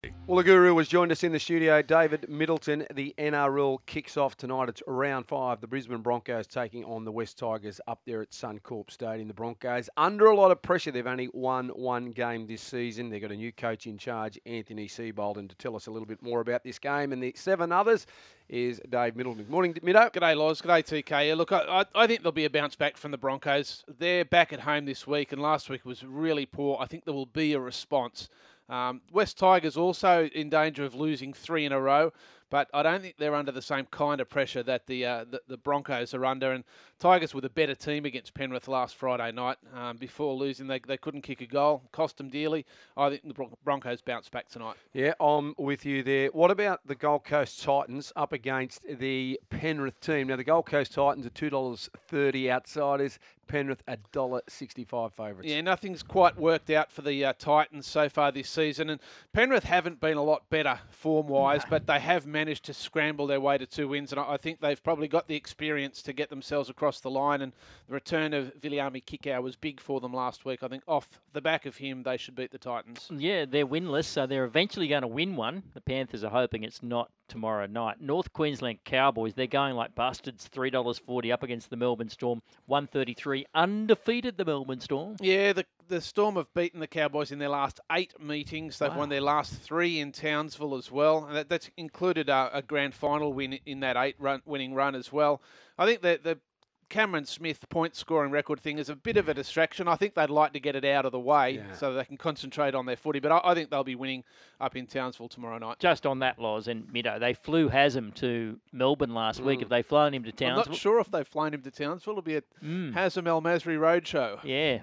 Well, the Guru has joined us in the studio. David Middleton, the NRL kicks off tonight. It's round 5. The Brisbane Broncos taking on the West Tigers up there at Suncorp Stadium. The Broncos under a lot of pressure. They've only won one game this season. They've got a new coach in charge, Anthony Seibold. And to tell us a little bit more about this game and the 7 others is Dave Middleton. Morning, Middo. G'day, Loz. G'day, TK. Yeah, look, I think there'll be a bounce back from the Broncos. They're back at home this week, and last week was really poor. I think there will be a response. West Tigers also in danger of losing 3 in a row, but I don't think they're under the same kind of pressure that the Broncos are under. And Tigers were the better team against Penrith last Friday night. Before losing, they couldn't kick a goal, cost them dearly. I think the Broncos bounce back tonight. Yeah, I'm with you there. What about the Gold Coast Titans up against the Penrith team? Now, the Gold Coast Titans are $2.30 outsiders. Penrith $1.65 favourites. Yeah, nothing's quite worked out for the Titans so far this season, and Penrith haven't been a lot better form-wise, but they have managed to scramble their way to 2 wins, and I think they've probably got the experience to get themselves across the line, and the return of Viliami Kikau was big for them last week. I think off the back of him, they should beat the Titans. Yeah, they're winless, so they're eventually going to win one. The Panthers are hoping it's not tomorrow night. North Queensland Cowboys, they're going like bastards, $3.40 up against the Melbourne Storm, 133 undefeated, the Melbourne Storm. Yeah, the Storm have beaten the Cowboys in their last 8 meetings. They've won their last 3 in Townsville as well. And that's included a grand final win in that 8-winning run as well. I think that the Cameron Smith point-scoring record thing is a bit of a distraction. I think they'd like to get it out of the way so they can concentrate on their footy. But I think they'll be winning up in Townsville tomorrow night. Just on that, Loz and Middo, they flew Haslam to Melbourne last week. Have they flown him to Townsville? I'm not sure if they've flown him to Townsville. It'll be a Haslam El Masri Roadshow. Yeah.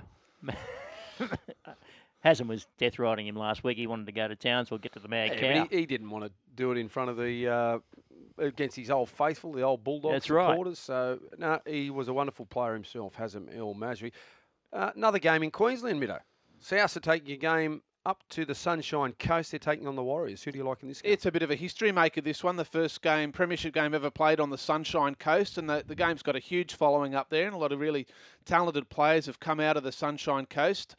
Haslam was death riding him last week. He wanted to go to Townsville, get to the Mad Cow. But he didn't want to do it in front of the against his old faithful, the old Bulldogs That's supporters. So, no, he was a wonderful player himself, Haslam El Masri. Another game in Queensland, Middo. South are taking a game up to the Sunshine Coast. They're taking on the Warriors. Who do you like in this game? It's a bit of a history maker, this one. The first premiership game ever played on the Sunshine Coast, and the game's got a huge following up there, and a lot of really talented players have come out of the Sunshine Coast.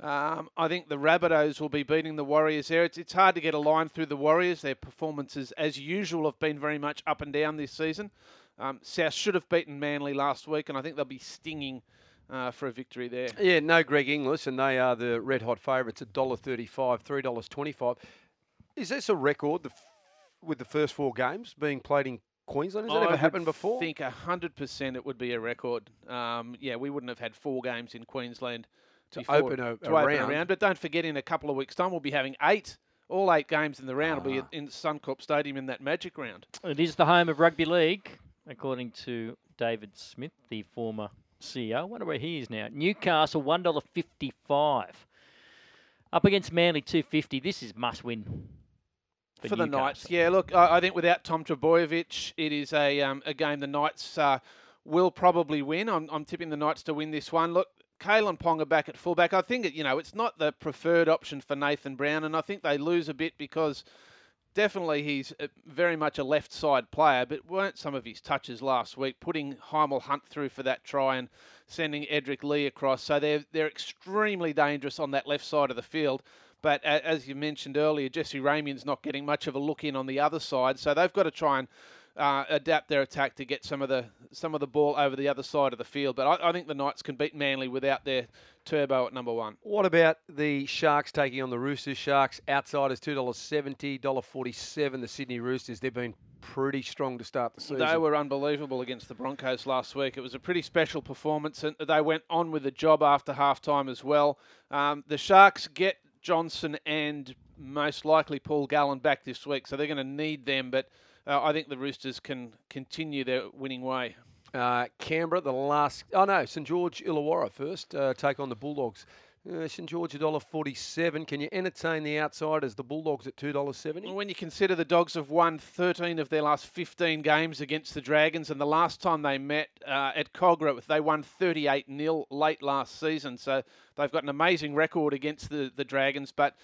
I think the Rabbitohs will be beating the Warriors there. It's hard to get a line through the Warriors. Their performances, as usual, have been very much up and down this season. South should have beaten Manly last week, and I think they'll be stinging for a victory there. Yeah, no Greg Inglis, and they are the red-hot favourites at $1.35, $3.25. Is this a record with the first 4 games being played in Queensland? Has that ever happened before? I think 100% it would be a record. We wouldn't have had 4 games in Queensland to open a round. But don't forget, in a couple of weeks' time, we'll be having 8. All 8 games in the round will be in Suncorp Stadium in that Magic round. It is the home of rugby league, according to David Smith, the former CEO. I wonder where he is now. Newcastle, $1.55. Up against Manly, $2.50. This is must-win for the Knights. Yeah, look, I think without Tom Trbojevic, it is a game the Knights will probably win. I'm tipping the Knights to win this one. Look, Kalen Ponga back at fullback. I think it's not the preferred option for Nathan Brown, and I think they lose a bit because definitely he's very much a left side player, but weren't some of his touches last week, putting Heimel Hunt through for that try and sending Edric Lee across. So they're extremely dangerous on that left side of the field. But as you mentioned earlier, Jesse Ramien's not getting much of a look in on the other side, so they've got to try and adapt their attack to get some of the ball over the other side of the field. But I think the Knights can beat Manly without their Turbo at number 1. What about the Sharks taking on the Roosters? Sharks outsiders $2.70, $1.47. The Sydney Roosters, they've been pretty strong to start the season. They were unbelievable against the Broncos last week. It was a pretty special performance, and they went on with the job after halftime as well. The Sharks get Johnson and most likely Paul Gallen back this week, so they're going to need them, but I think the Roosters can continue their winning way. Canberra, St George Illawarra first, take on the Bulldogs. St George $1.47. Can you entertain the outsiders, the Bulldogs at $2.70? Well, when you consider the Dogs have won 13 of their last 15 games against the Dragons, and the last time they met at Cogra, they won 38-0 late last season. So they've got an amazing record against the Dragons, but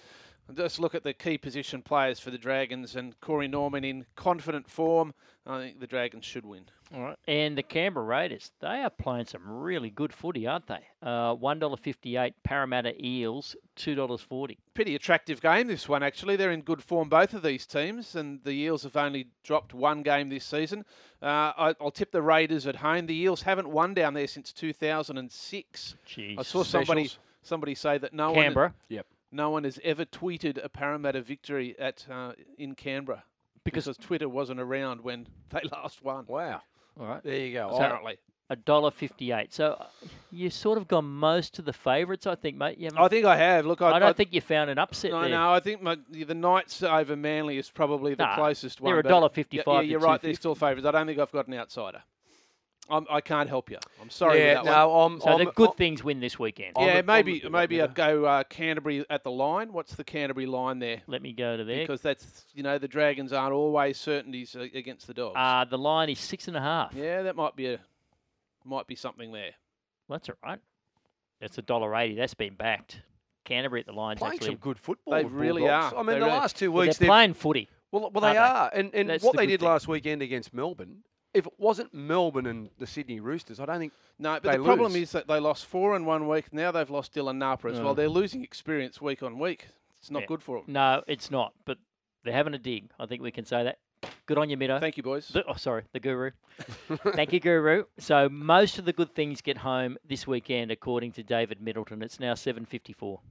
Just look at the key position players for the Dragons, and Corey Norman in confident form. I think the Dragons should win. All right. And the Canberra Raiders, they are playing some really good footy, aren't they? $1.58, Parramatta Eels, $2.40. Pretty attractive game, this one, actually. They're in good form, both of these teams, and the Eels have only dropped one game this season. I'll tip the Raiders at home. The Eels haven't won down there since 2006. Jeez. I saw somebody say that Canberra. No one has ever tweeted a Parramatta victory in Canberra because Twitter wasn't around when they last won. Wow. All right. There you go. Apparently. $1.58. So you sort of gone most to the favourites, I think, mate. I think I have. Look, I don't think you found an upset there. No, I think the Knights over Manly is probably the closest one. They're $1.55. Yeah, you're right. They're still favourites. I don't think I've got an outsider. I can't help you. I'm sorry. Yeah, so the good things win this weekend. Yeah, maybe I'd go Canterbury at the line. What's the Canterbury line there? Let me go to there. Because that's, the Dragons aren't always certainties against the Dogs. The line is 6.5. Yeah, that might be something there. Well, that's all right. That's $1.80. That's been backed. Canterbury at the line's playing actually some good football. They really are. I mean, the last 2 weeks they're playing footy. Well, they are, and what they did thing. last weekend against Melbourne. If it wasn't Melbourne and the Sydney Roosters, I don't think. No, but the problem is that they lost 4 in 1 week. Now they've lost Dylan Napa as well. They're losing experience week on week. It's not good for them. No, it's not. But they're having a dig. I think we can say that. Good on you, Middo. Thank you, boys. The Guru. Thank you, Guru. So most of the good things get home this weekend, according to David Middleton. It's now 7:54.